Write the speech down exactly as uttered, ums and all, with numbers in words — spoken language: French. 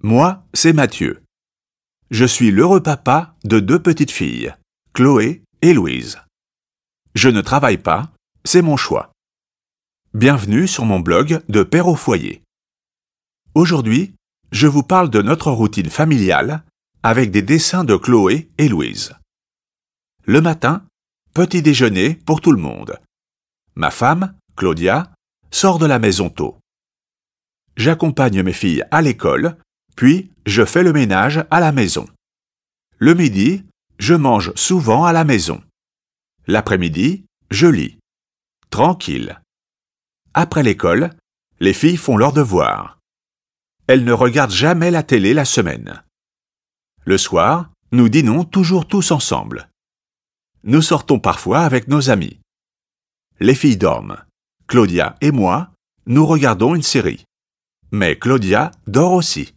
Moi, c'est Mathieu. Je suis l'heureux papa de deux petites filles, Chloé et Louise. Je ne travaille pas, c'est mon choix. Bienvenue sur mon blog de Père au foyer. Aujourd'hui, je vous parle de notre routine familiale avec des dessins de Chloé et Louise. Le matin, petit déjeuner pour tout le monde. Ma femme, Claudia, sort de la maison tôt. J'accompagne mes filles à l'école, puis je fais le ménage à la maison. Le midi, je mange souvent à la maison. L'après-midi, je lis. Tranquille. Après l'école, les filles font leurs devoirs. Elles ne regardent jamais la télé la semaine. Le soir, nous dînons toujours tous ensemble. Nous sortons parfois avec nos amis. Les filles dorment. Claudia et moi, nous regardons une série. Mais Claudia dort aussi.